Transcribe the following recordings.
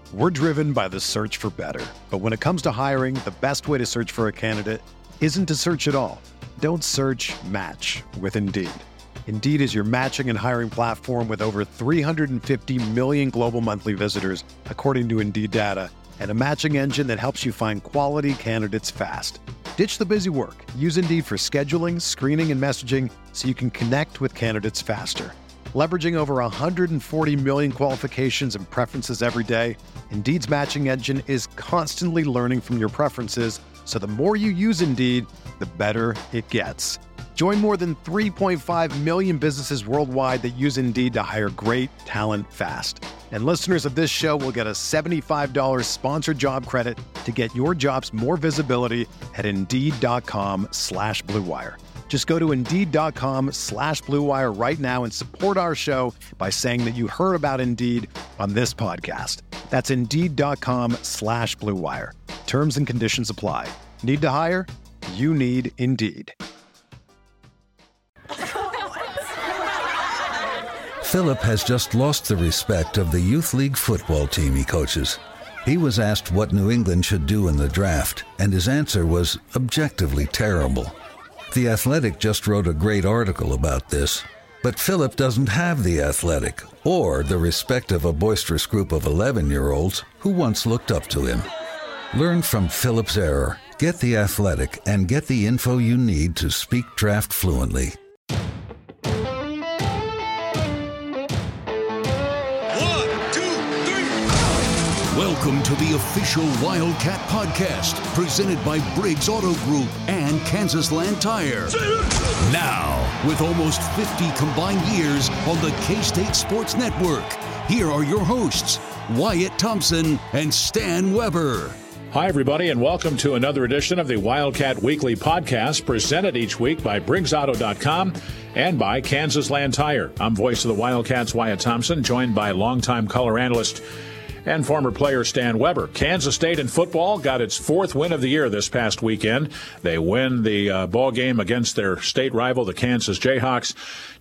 We're driven by the search for better. But when it comes to hiring, the best way to search for a candidate isn't to search at all. Don't search, match with Indeed. Indeed is your matching and hiring platform with over 350 million global monthly visitors, according to Indeed data, and a matching engine that helps you find quality candidates fast. Ditch the busy work. Use Indeed for scheduling, screening, and messaging so you can connect with candidates faster. Leveraging over 140 million qualifications and preferences every day, Indeed's matching engine is constantly learning from your preferences, so the more you use Indeed, the better it gets. Join more than 3.5 million businesses worldwide that use Indeed to hire great talent fast. And listeners of this show will get a $75 sponsored job credit to get your jobs more visibility at Indeed.com/Blue Wire. Just go to Indeed.com/Blue Wire right now and support our show by saying that you heard about Indeed on this podcast. That's Indeed.com/Blue Wire. Terms and conditions apply. Need to hire? You need Indeed. Philip has just lost the respect of the youth league football team he coaches. He was asked what New England should do in the draft, and his answer was objectively terrible. The Athletic just wrote a great article about this, but Philip doesn't have the Athletic or the respect of a boisterous group of 11-year-olds who once looked up to him. Learn from Philip's error, get the Athletic, and get the info you need to speak draft fluently. Welcome to the official Wildcat Podcast, presented by Briggs Auto Group and Kansas Land Tire. Now, with almost 50 combined years on the K-State Sports Network, here are your hosts, Wyatt Thompson and Stan Weber. Hi, everybody, and welcome to another edition of the Wildcat Weekly Podcast, presented each week by BriggsAuto.com and by Kansas Land Tire. I'm voice of the Wildcats, Wyatt Thompson, joined by longtime color analyst and former player Stan Weber. Kansas State in football got its fourth win of the year this past weekend. They win the ball game against their state rival, the Kansas Jayhawks,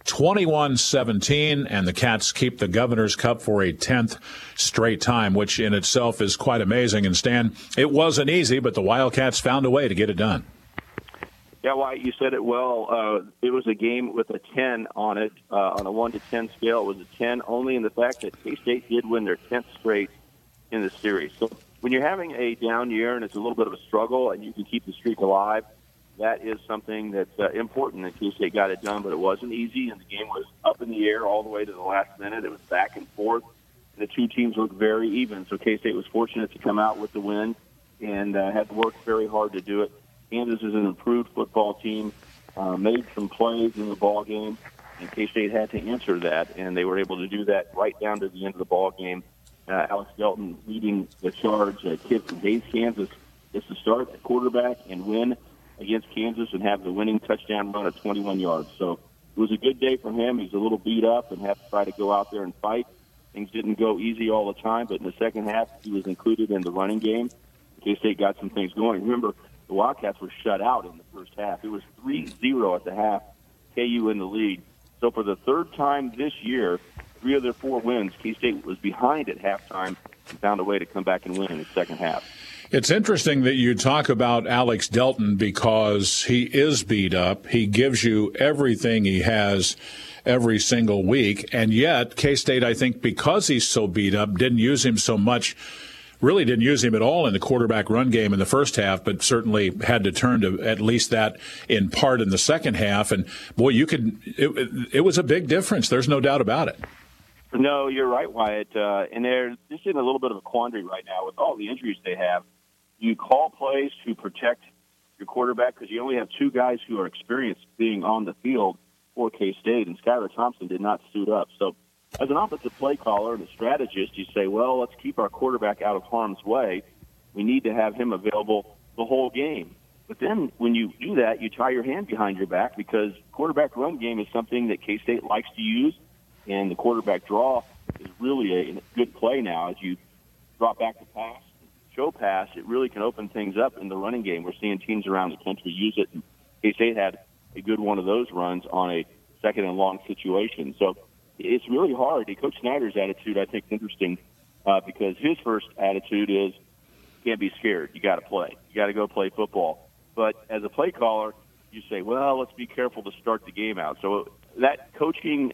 21-17, and the Cats keep the Governor's Cup for a 10th straight time, which in itself is quite amazing. And Stan, it wasn't easy, but the Wildcats found a way to get it done. Yeah, Wyatt, you said it well. It was a game with a 10 on it. On a 1 to 10 scale, it was a 10 only in the fact that K-State did win their 10th straight in the series. So when you're having a down year and it's a little bit of a struggle and you can keep the streak alive, that is something that's important. And K-State got it done, but it wasn't easy, and the game was up in the air all the way to the last minute. It was back and forth, and the two teams looked very even. So K-State was fortunate to come out with the win and had worked very hard to do it. Kansas is an improved football team, made some plays in the ball game, and K-State had to answer that, and they were able to do that right down to the end of the ball game. Alex Delton leading the charge. A kid from Hays, Kansas, gets to start at quarterback and win against Kansas and have the winning touchdown run at 21 yards. So it was a good day for him. He's a little beat up and had to try to go out there and fight. Things didn't go easy all the time, but in the second half, he was included in the running game. K-State got some things going. Remember, the Wildcats were shut out in the first half. It was 3-0 at the half, KU in the lead. So for the third time this year, 3 of their 4 wins, K-State was behind at halftime and found a way to come back and win in the second half. It's interesting that you talk about Alex Delton because he is beat up. He gives you everything he has every single week, and yet K-State, I think, because he's so beat up, didn't use him so much. Really didn't use him at all in the quarterback run game in the first half, but certainly had to turn to at least that in part in the second half. And, boy, it was a big difference. There's no doubt about it. No, you're right, Wyatt. And they're just in a little bit of a quandary right now with all the injuries they have. You call plays to protect your quarterback because you only have 2 guys who are experienced being on the field for K-State, and Skylar Thompson did not suit up. So as an offensive play caller and a strategist, you say, well, let's keep our quarterback out of harm's way. We need to have him available the whole game. But then when you do that, you tie your hand behind your back because quarterback run game is something that K-State likes to use, and the quarterback draw is really a good play now. As you drop back to pass, show pass, it really can open things up in the running game. We're seeing teams around the country use it, and K-State had a good one of those runs on a second and long situation. So it's really hard. Coach Snyder's attitude, I think, is interesting. because his first attitude is, can't be scared. You got to play. You got to go play football. But as a play caller, you say, well, let's be careful to start the game out. So that coaching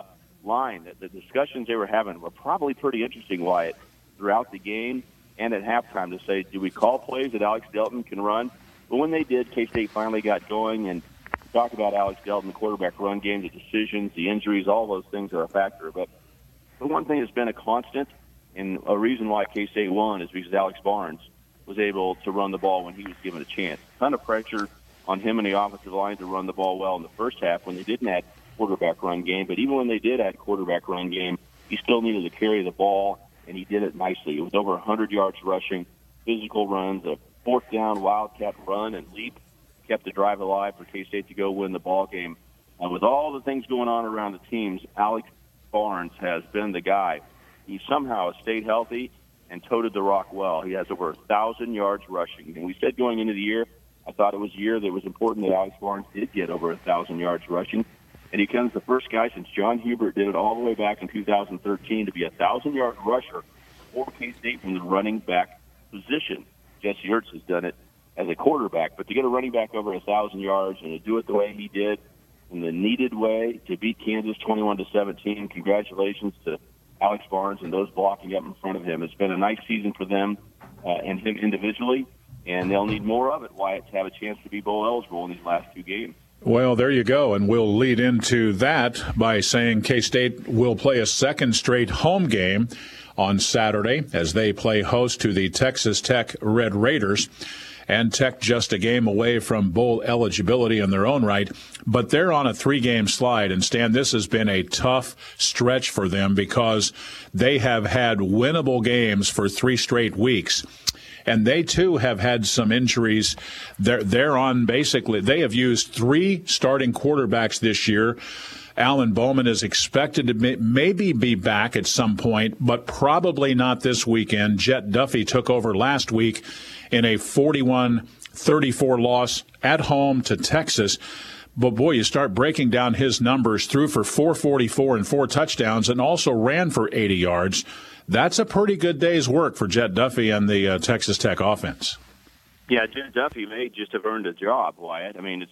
line, the discussions they were having were probably pretty interesting, Wyatt, throughout the game and at halftime to say, do we call plays that Alex Delton can run? But when they did, K-State finally got going, and talk about Alex Delton, the quarterback run game, the decisions, the injuries, all those things are a factor. But the one thing that's been a constant and a reason why K-State won is because Alex Barnes was able to run the ball when he was given a chance. A ton of pressure on him and the offensive line to run the ball well in the first half when they didn't add quarterback run game. But even when they did add quarterback run game, he still needed to carry the ball, and he did it nicely. It was over 100 yards rushing, physical runs, a fourth down wildcat run and leap kept the drive alive for K-State to go win the ball game. With all the things going on around the teams, Alex Barnes has been the guy. He somehow has stayed healthy and toted the rock well. He has over 1,000 yards rushing. And we said going into the year, I thought it was a year that was important that Alex Barnes did get over 1,000 yards rushing. And he becomes the first guy since John Hubert did it all the way back in 2013 to be a 1,000-yard rusher for K-State from the running back position. Jesse Ertz has done it as a quarterback, but to get a running back over 1,000 yards and to do it the way he did, in the needed way, to beat Kansas 21-17, congratulations to Alex Barnes and those blocking up in front of him. It's been a nice season for them and him individually, and they'll need more of it, Wyatt, to have a chance to be bowl eligible in these last two games. Well, there you go, and we'll lead into that by saying K-State will play a second straight home game on Saturday as they play host to the Texas Tech Red Raiders. And Tech just a game away from bowl eligibility in their own right, but they're on a 3-game slide. And Stan, this has been a tough stretch for them because they have had winnable games for 3 straight weeks. And they, too, have had some injuries. They're on basically, they have used 3 starting quarterbacks this year. Alan Bowman is expected to maybe be back at some point, but probably not this weekend. Jet Duffy took over last week in a 41-34 loss at home to Texas. But, boy, you start breaking down his numbers, threw for 444 and 4 touchdowns and also ran for 80 yards. That's a pretty good day's work for Jet Duffy and the Texas Tech offense. Yeah, Jet Duffy may just have earned a job, Wyatt. I mean,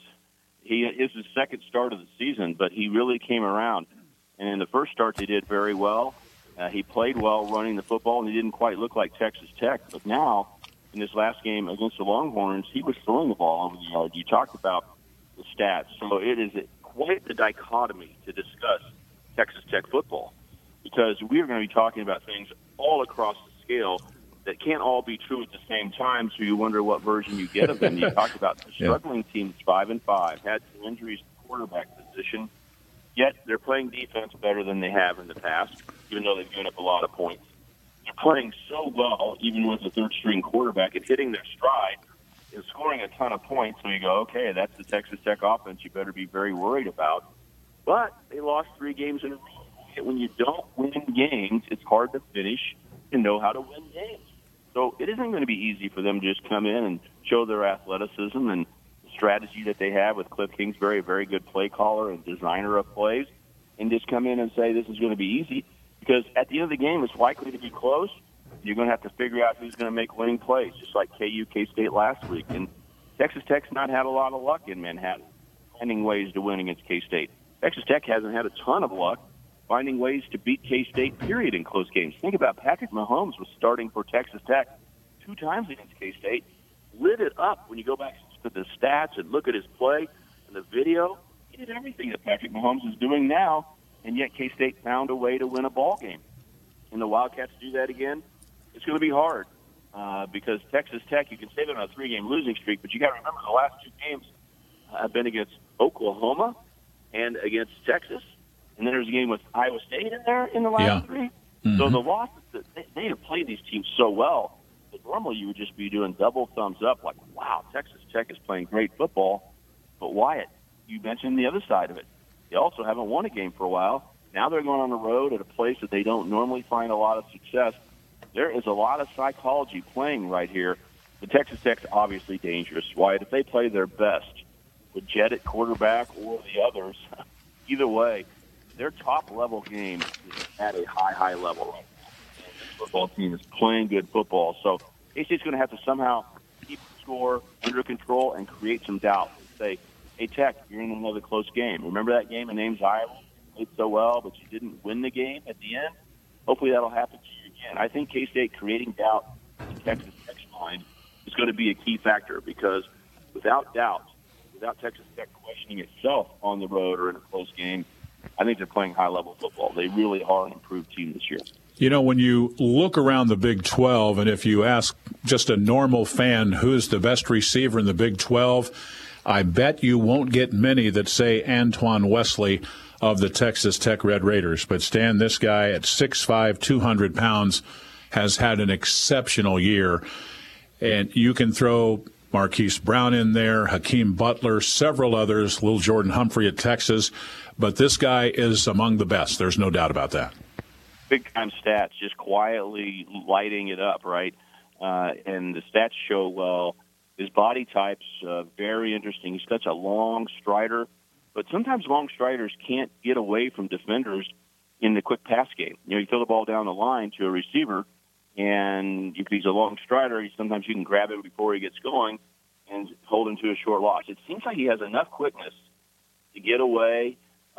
it's his second start of the season, but he really came around. And in the first start, he did very well. He played well running the football, and he didn't quite look like Texas Tech. But now, in this last game against the Longhorns, he was throwing the ball over the yard. You talked about the stats. So it is quite the dichotomy to discuss Texas Tech football, because we're going to be talking about things all across the scale that can't all be true at the same time, so you wonder what version you get of them. You talked about the struggling team that's 5-5, had some injuries to the quarterback position, yet they're playing defense better than they have in the past, even though they've given up a lot of points. They're playing so well, even with a third-string quarterback, and hitting their stride and scoring a ton of points, so you go, okay, that's the Texas Tech offense you better be very worried about. But they lost 3 games in a row. When you don't win games, it's hard to finish and know how to win games. So it isn't going to be easy for them to just come in and show their athleticism and strategy that they have with Cliff Kingsbury, a very good play caller and designer of plays, and just come in and say this is going to be easy, because at the end of the game, it's likely to be close. You're going to have to figure out who's going to make winning plays, just like KU, K-State last week. And Texas Tech's not had a lot of luck in Manhattan finding ways to win against K-State. Texas Tech hasn't had a ton of luck finding ways to beat K-State, period, in close games. Think about Patrick Mahomes was starting for Texas Tech 2 times against K-State, lit it up when you go back to the stats and look at his play and the video. He did everything that Patrick Mahomes is doing now, and yet K-State found a way to win a ball game. And the Wildcats do that again, it's going to be hard because Texas Tech, you can say they're on a 3-game losing streak, but you got to remember the last 2 games have been against Oklahoma and against Texas. And then there's a game with Iowa State in there in the last 3. Mm-hmm. So the losses, they have played these teams so well that normally you would just be doing double thumbs up like, wow, Texas Tech is playing great football. But Wyatt, you mentioned the other side of it. They also haven't won a game for a while. Now they're going on the road at a place that they don't normally find a lot of success. There is a lot of psychology playing right here. The Texas Tech's obviously dangerous. Wyatt, if they play their best with Jet at quarterback or the others, either way, their top-level game is at a high level right now. football team is playing good football. So K-State's going to have to somehow keep the score under control and create some doubt. Say, hey, Tech, you're in another close game. Remember that game in Ames, Iowa? You played so well, but you didn't win the game at the end? Hopefully that'll happen to you again. I think K-State creating doubt in Texas Tech's mind is going to be a key factor because without doubt, without Texas Tech questioning itself on the road or in a close game, I think they're playing high-level football. They really are an improved team this year. You know, when you look around the Big 12, and if you ask just a normal fan who's the best receiver in the Big 12, I bet you won't get many that say Antoine Wesley of the Texas Tech Red Raiders. But Stan, this guy at 6'5", 200 pounds, has had an exceptional year. And you can throw Marquise Brown in there, Hakeem Butler, several others, Lil Jordan Humphrey at Texas. But this guy is among the best. There's no doubt about that. Big-time stats, just quietly lighting it up, right? And the stats show, well, his body type's very interesting. He's such a long strider, but sometimes long striders can't get away from defenders in the quick pass game. You know, you throw the ball down the line to a receiver, and if he's a long strider, sometimes you can grab him before he gets going and hold him to a short loss. It seems like he has enough quickness to get away.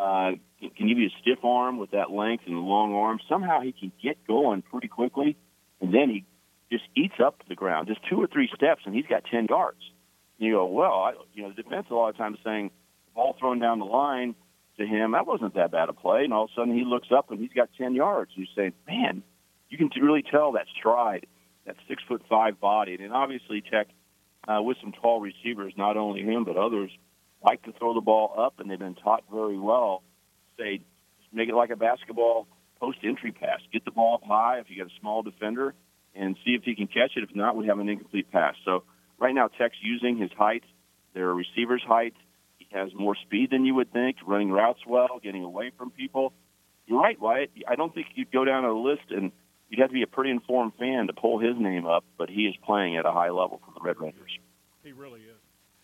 Can give you a stiff arm with that length and the long arm. Somehow he can get going pretty quickly, and then he just eats up the ground, just 2 or 3 steps, and he's got 10 yards. And you go, well, the defense a lot of times saying, ball thrown down the line to him, that wasn't that bad a play, and all of a sudden he looks up and he's got 10 yards. You say, man, you can really tell that stride, that 6'5" body. And obviously Tech, with some tall receivers, not only him but others, like to throw the ball up, and they've been taught very well. Say, make it like a basketball post-entry pass. Get the ball up high if you got a small defender and see if he can catch it. If not, we have an incomplete pass. So right now Tech's using his height, their receiver's height. He has more speed than you would think, running routes well, getting away from people. You're right, Wyatt. I don't think you'd go down a list and you'd have to be a pretty informed fan to pull his name up, but he is playing at a high level for the Red Raiders. He really is.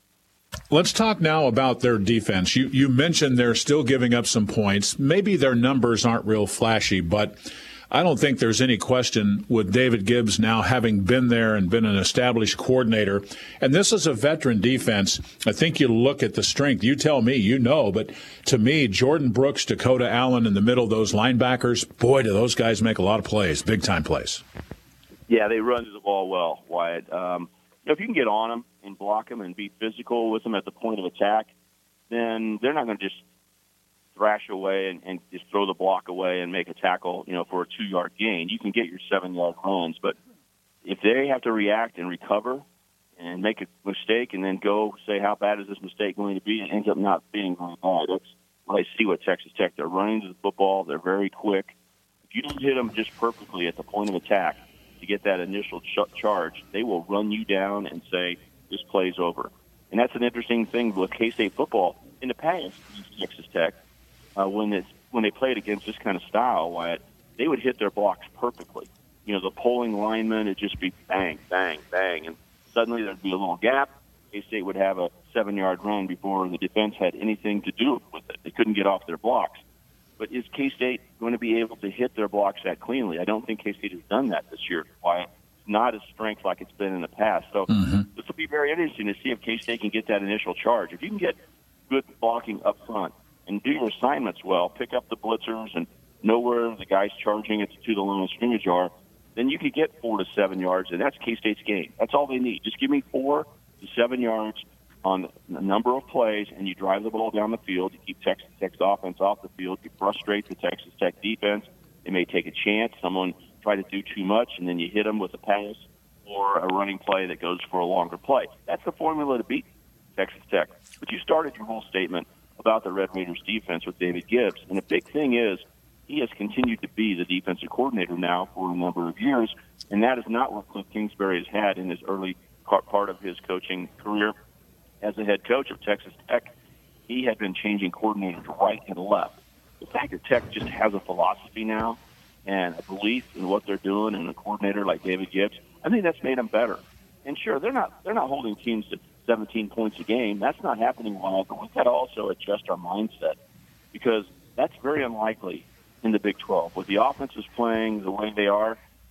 Let's talk now about their defense. You mentioned they're still giving up some points. Maybe their numbers aren't real flashy, but I don't think there's any question with David Gibbs now having been there and been an established coordinator. And this is a veteran defense. I think you look at the strength. You tell me, but to me, Jordan Brooks, Dakota Allen in the middle, those linebackers, boy, do those guys make a lot of plays, big-time plays. Yeah, they run the ball well, Wyatt. If you can get on them and block them and be physical with them at the point of attack, then they're not going to just thrash away and just throw the block away and make a tackle, for a 2-yard gain. You can get your 7-yard runs, but if they have to react and recover and make a mistake and then go say, how bad is this mistake going to be? It ends up not being very bad. That's what I see with Texas Tech. They're running the football. They're very quick. If you don't hit them just perfectly at the point of attack to get that initial charge, they will run you down and say, this play's over. And that's an interesting thing with K-State football. In the past, Texas Tech, when they played against this kind of style, Wyatt, they would hit their blocks perfectly. The pulling linemen, it'd just be bang, bang, bang, and suddenly there'd be a little gap. K-State would have a 7-yard run before the defense had anything to do with it. They couldn't get off their blocks. But is K-State going to be able to hit their blocks that cleanly? I don't think K-State has done that this year, Wyatt. It's not as strength like it's been in the past. So This will be very interesting to see if K-State can get that initial charge. If you can get good blocking up front and do your assignments well, pick up the blitzers and know where the guys charging it to the line of scrimmage are, then you could get 4 to 7 yards, and that's K-State's game. That's all they need. Just give me 4 to 7 yards on a number of plays, and you drive the ball down the field. You keep Texas Tech's offense off the field. You frustrate the Texas Tech defense. They may take a chance. Someone try to do too much, and then you hit them with a pass or a running play that goes for a longer play. That's the formula to beat Texas Tech. But you started your whole statement about the Red Raiders defense with David Gibbs, and the big thing is he has continued to be the defensive coordinator now for a number of years, and that is not what Cliff Kingsbury has had in his early part of his coaching career. As a head coach of Texas Tech, he had been changing coordinators right and left. The fact that Tech just has a philosophy now and a belief in what they're doing and a coordinator like David Gibbs, I think that's made them better. And sure, they're not holding teams to 17 points a game. That's not happening well, but we've got to also adjust our mindset because that's very unlikely in the Big 12. With the offenses playing the way they are,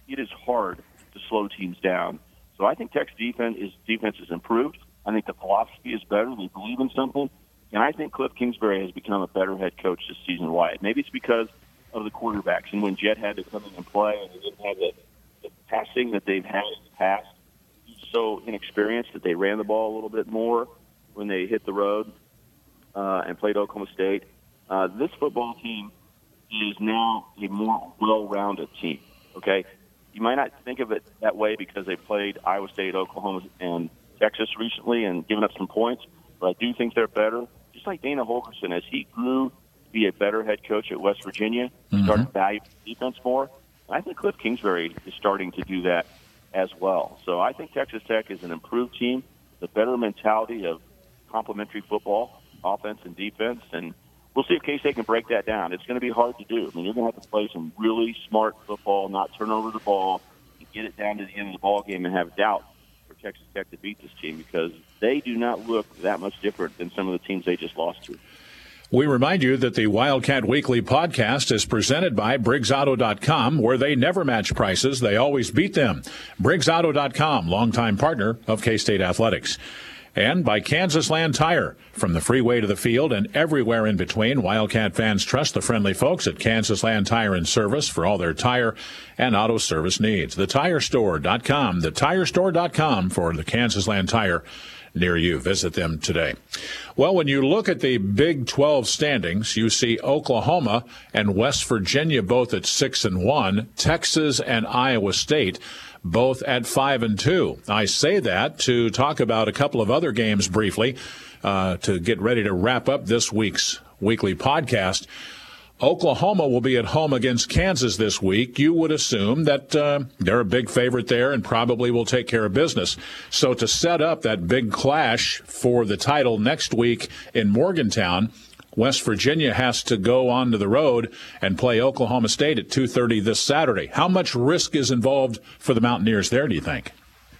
it is hard to slow teams down. So I think Tech's defense is improved. I think the philosophy is better. They believe in something. And I think Cliff Kingsbury has become a better head coach this season. Why? Maybe it's because of the quarterbacks. And when Jet had to come in and play and they didn't have the passing that they've had in the past, he's so inexperienced that they ran the ball a little bit more when they hit the road and played Oklahoma State. This football team is now a more well-rounded team, okay? You might not think of it that way because they played Iowa State, Oklahoma, and Texas recently and given up some points, but I do think they're better. Just like Dana Holgorsen, as he grew to be a better head coach at West Virginia, started to value defense more. I think Cliff Kingsbury is starting to do that as well. So I think Texas Tech is an improved team, the better mentality of complementary football, offense and defense, and we'll see if K-State can break that down. It's going to be hard to do. I mean, you're going to have to play some really smart football, not turn over the ball, and get it down to the end of the ball game and have doubt for Texas Tech to beat this team because they do not look that much different than some of the teams they just lost to. We remind you that the Wildcat Weekly podcast is presented by BriggsAuto.com, where they never match prices. They always beat them. BriggsAuto.com, longtime partner of K-State Athletics. And by Kansas Land Tire. From the freeway to the field and everywhere in between, Wildcat fans trust the friendly folks at Kansas Land Tire and Service for all their tire and auto service needs. TheTireStore.com, TheTireStore.com for the Kansas Land Tire near you. Visit them today. Well, when you look at the Big 12 standings, you see Oklahoma and West Virginia both at 6-1, Texas and Iowa State both at 5-2. I say that to talk about a couple of other games briefly to get ready to wrap up this week's weekly podcast. Oklahoma will be at home against Kansas this week. You would assume that they're a big favorite there and probably will take care of business. So to set up that big clash for the title next week in Morgantown, West Virginia has to go on to the road and play Oklahoma State at 2:30 this Saturday. How much risk is involved for the Mountaineers there, do you think?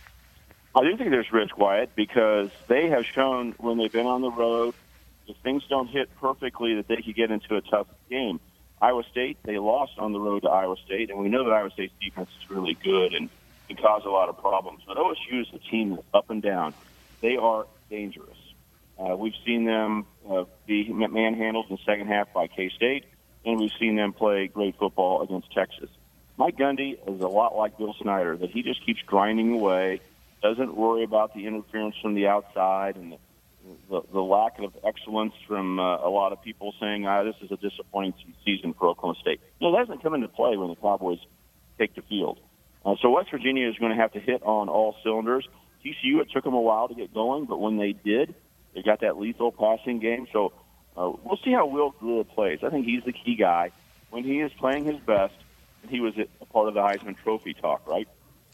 I do think there's risk, Wyatt, because they have shown when they've been on the road, if things don't hit perfectly, that they could get into a tough game. Iowa State, they lost on the road to Iowa State, and we know that Iowa State's defense is really good and can cause a lot of problems. But OSU is a team that's up and down. They are dangerous. We've seen them be manhandled in the second half by K-State, and we've seen them play great football against Texas. Mike Gundy is a lot like Bill Snyder, that he just keeps grinding away, doesn't worry about the interference from the outside and the lack of excellence from a lot of people saying, this is a disappointing season for Oklahoma State. No, that doesn't come into play when the Cowboys take the field. So West Virginia is going to have to hit on all cylinders. TCU, it took them a while to get going, but when they did, they got that lethal passing game. So we'll see how Will Grier plays. I think he's the key guy. When he is playing his best, and he was a part of the Heisman Trophy talk, right?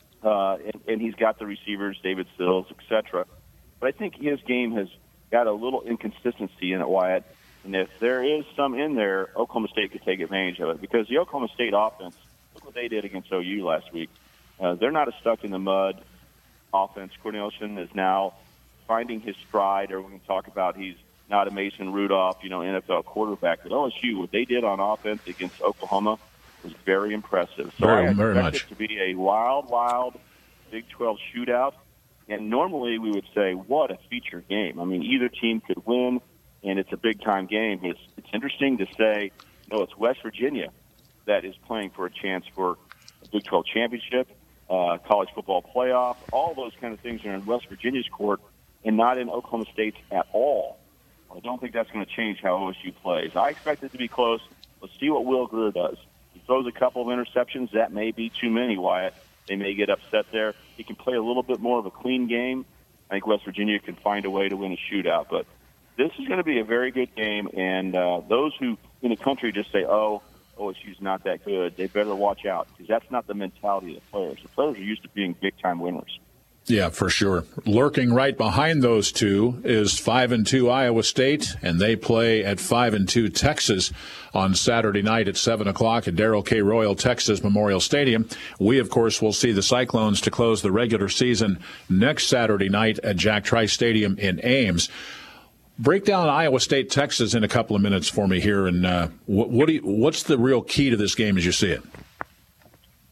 And he's got the receivers, David Sills, etc. But I think his game has got a little inconsistency in it, Wyatt. And if there is some in there, Oklahoma State could take advantage of it. Because the Oklahoma State offense, look what they did against OU last week. They're not a stuck-in-the-mud offense. Cornelison is now finding his stride, or we can talk about he's not a Mason Rudolph, NFL quarterback. But OSU, what they did on offense against Oklahoma was very impressive. So I expect it to be a wild Big 12 shootout. And normally we would say, what a feature game. I mean, either team could win, and it's a big-time game. It's interesting to say, it's West Virginia that is playing for a chance for a Big 12 championship, college football playoff. All those kind of things are in West Virginia's court and not in Oklahoma State's at all. I don't think that's going to change how OSU plays. I expect it to be close. Let's see what Will Grier does. He throws a couple of interceptions. That may be too many, Wyatt. They may get upset there. He can play a little bit more of a clean game. I think West Virginia can find a way to win a shootout. But this is going to be a very good game, and those who in the country just say, OSU's not that good, they better watch out, because that's not the mentality of the players. The players are used to being big-time winners. Yeah, for sure. Lurking right behind those two is 5-2 Iowa State, and they play at 5-2 Texas on Saturday night at 7 o'clock at Darrell K. Royal Texas Memorial Stadium. We, of course, will see the Cyclones to close the regular season next Saturday night at Jack Trice Stadium in Ames. Break down Iowa State, Texas in a couple of minutes for me here, and what's the real key to this game as you see it?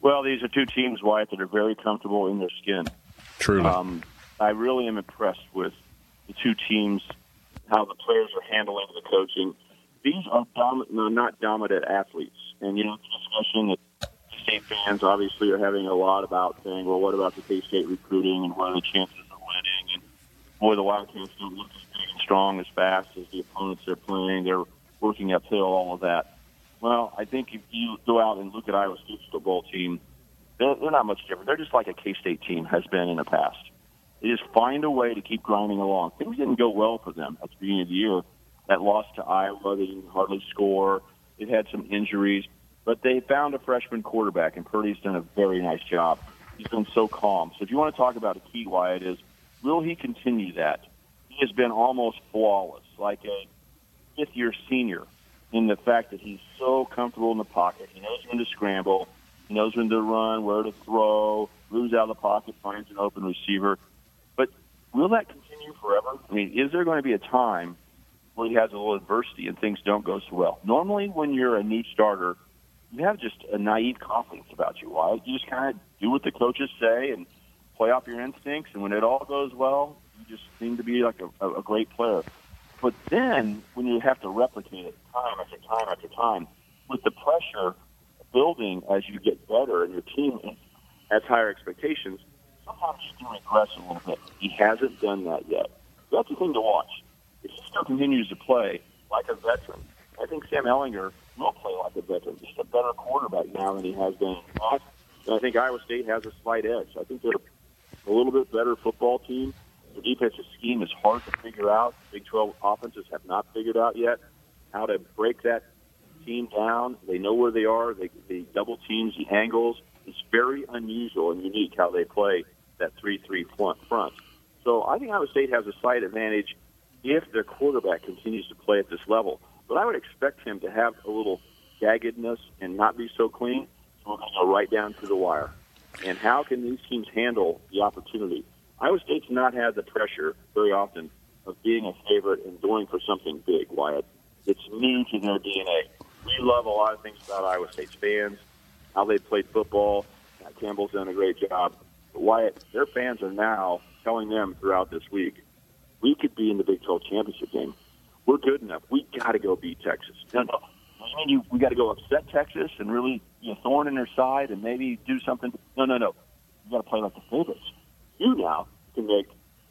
Well, these are two teams, Wyatt, that are very comfortable in their skin. Truly. I really am impressed with the two teams, how the players are handling the coaching. These are not dominant athletes. And, the discussion that K-State fans obviously are having a lot about saying, well, what about the K-State recruiting and what are the chances of winning? And, boy, the Wildcats don't look as big and strong as fast as the opponents they're playing. They're working uphill, all of that. Well, I think if you go out and look at Iowa State's football team, they're not much different. They're just like a K-State team has been in the past. They just find a way to keep grinding along. Things didn't go well for them at the beginning of the year. That loss to Iowa, they didn't hardly score. They've had some injuries. But they found a freshman quarterback, and Purdy's done a very nice job. He's been so calm. So if you want to talk about a key, Wyatt, is will he continue that? He has been almost flawless, like a fifth-year senior, in the fact that he's so comfortable in the pocket. He knows when to scramble. He knows when to run, where to throw, moves out of the pocket, finds an open receiver. But will that continue forever? I mean, is there going to be a time where he has a little adversity and things don't go so well? Normally, when you're a new starter, you have just a naive confidence about you, Wyatt. You just kind of do what the coaches say and play off your instincts, and when it all goes well, you just seem to be like a great player. But then, when you have to replicate it time after time after time, with the pressure building as you get better and your team has higher expectations, sometimes you can regress a little bit. He hasn't done that yet. That's the thing to watch. If he still continues to play like a veteran, I think Sam Ehlinger will play like a veteran, just a better quarterback now than he has been in the past. And I think Iowa State has a slight edge. I think they're a little bit better football team. The defensive scheme is hard to figure out. Big 12 offenses have not figured out yet how to break that team down. They know where they are. They double teams, the angles. It's very unusual and unique how they play that 3-3 front. So I think Iowa State has a slight advantage if their quarterback continues to play at this level. But I would expect him to have a little jaggedness and not be so clean. So we're going to go right down to the wire. And how can these teams handle the opportunity? Iowa State's not had the pressure very often of being a favorite and going for something big, Wyatt. It's new to their DNA. We love a lot of things about Iowa State's fans, how they played football. Matt Campbell's done a great job. But Wyatt, their fans are now telling them throughout this week, we could be in the Big 12 championship game. We're good enough. We got to go beat Texas. No. I mean, we got to go upset Texas and really be a thorn in their side and maybe do something. No. You got to play like the favorites. You now can make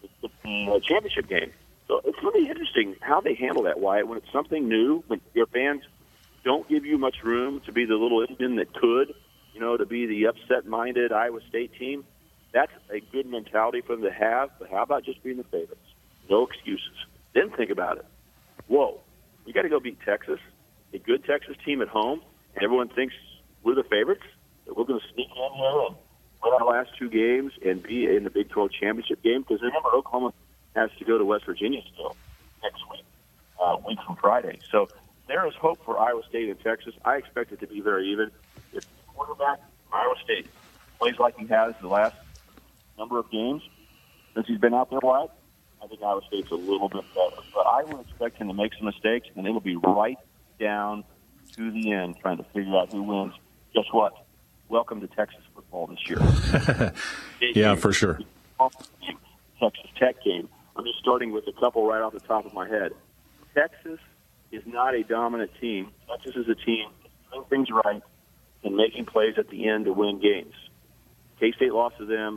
the championship game. So it's really interesting how they handle that, Wyatt, when it's something new, when your fans don't give you much room to be the little engine that could, to be the upset-minded Iowa State team. That's a good mentality for them to have, but how about just being the favorites? No excuses. Then think about it. Whoa, we got to go beat Texas, a good Texas team at home, and everyone thinks we're the favorites, that we're going to sneak in here and win our last two games and be in the Big 12 championship game. Because remember, Oklahoma has to go to West Virginia still next week, week from Friday. So there is hope for Iowa State and Texas. I expect it to be very even. If the quarterback Iowa State plays like he has the last number of games since he's been out there, Wyatt, I think Iowa State's a little bit better. But I would expect him to make some mistakes, and it'll be right down to the end trying to figure out who wins. Guess what? Welcome to Texas football this year. Yeah, for sure. Texas Tech game. I'm just starting with a couple right off the top of my head. Texas is not a dominant team. Texas is a team doing things right and making plays at the end to win games. K-State lost to them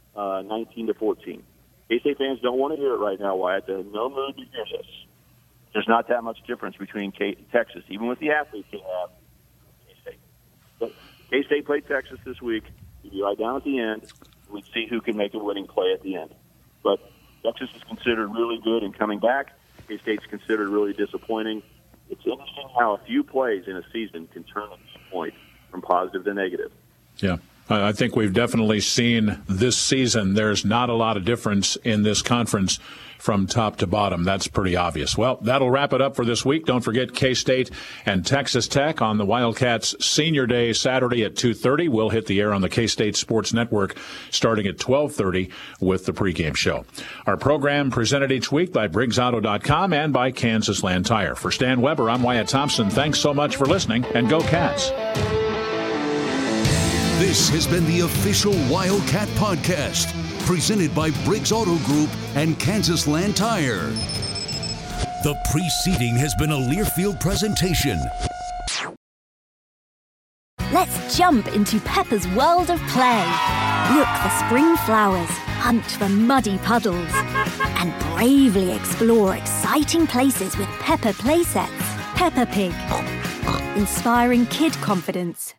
19-14. K-State fans don't want to hear it right now, Wyatt. They're in no mood to hear this. There's not that much difference between Texas, even with the athletes they have, K-State. But K-State played Texas this week. We'd be right down at the end. We'd see who can make a winning play at the end. But Texas is considered really good in coming back. K-State's considered really disappointing. It's interesting how a few plays in a season can turn a point from positive to negative. Yeah. I think we've definitely seen this season there's not a lot of difference in this conference from top to bottom. That's pretty obvious. Well, that'll wrap it up for this week. Don't forget K-State and Texas Tech on the Wildcats Senior Day Saturday at 2:30. We'll hit the air on the K-State Sports Network starting at 12:30 with the pregame show. Our program presented each week by BriggsAuto.com and by Kansas Land Tire. For Stan Weber, I'm Wyatt Thompson. Thanks so much for listening, and go Cats. This has been the official Wildcat Podcast, presented by Briggs Auto Group and Kansas Land Tire. The preceding has been a Learfield presentation. Let's jump into Peppa's world of play. Look for spring flowers, hunt for muddy puddles, and bravely explore exciting places with Peppa playsets. Peppa Pig, inspiring kid confidence.